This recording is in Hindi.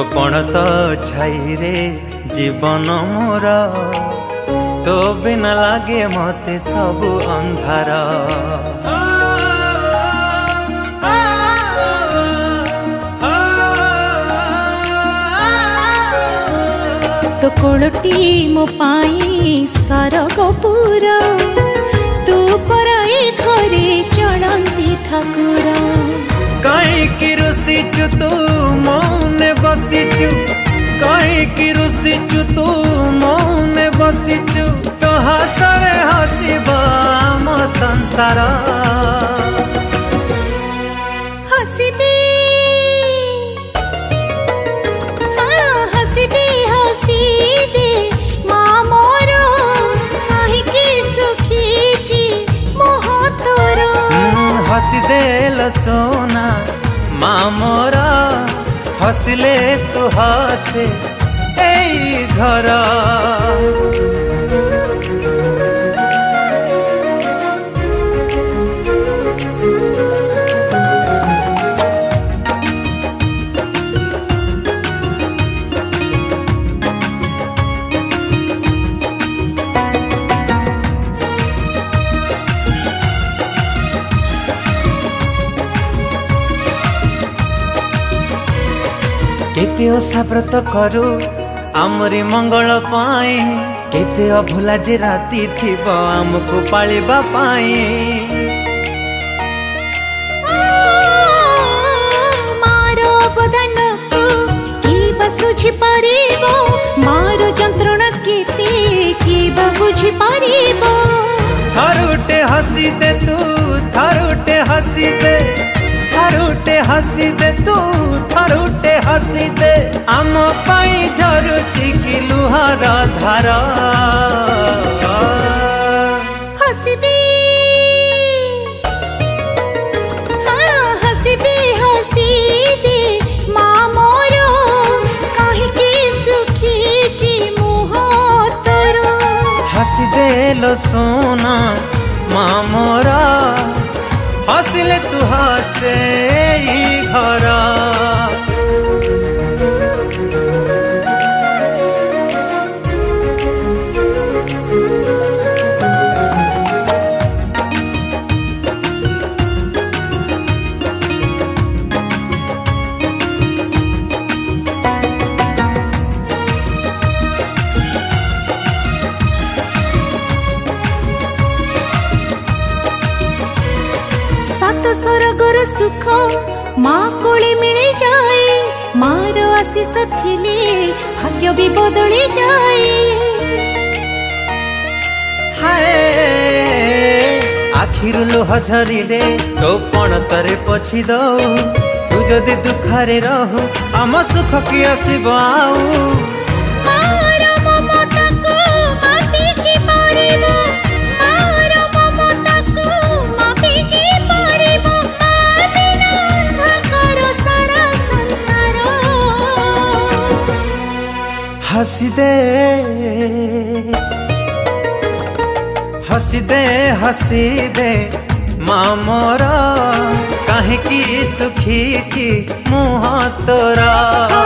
तो पण तो छाई रे जीवन मोर तो बिना लागे मते सब अंधार तो कोलटी मो पाई सरगपुर तू पराई घरे चलती ठाकुर कहीं रुसीचु तू मौने बसीचु कहीं रुसीचु तू मौने बसीचु तो हसरे हसीब आम संसार हसी दे हसी दे हसी दे माँ मोर कहीं सुखी जी मोह तोर हसी देल सोना माँ मोरा हसले तू हसे ए घर केते ओसाव्रत करू आमरी मंगल पाई केते अभुला जे राती थिब आमको पालिबा पाई मारो बदन को की बसुझी परिबो मारो जंत्रणा केते की बुझी परिबो थारुटे हसी दे तू थारुटे हसी दे थारुटे हसी दे तू थारुटे हसी दे आम पाई झरुची कि लुहार धार हसी दे हसी दे हसी दे माँ मोर कहीं सुखी जी मुह तोर हसी दे लो सोना माँ मोरा हसिले तू हसे ई घर सात स्वर्गर सुख माँ कोले मिले जाए मार आशीष थिले भाग्य भी बदली जाए हाय आखिर लुह झरिले तो पण तरे पछी दऊ तू जदि दुखरे रहू आम सुख कि आसीब आऊ हसी दे माँ मोरा कहीं की सुखी मुँह तोरा।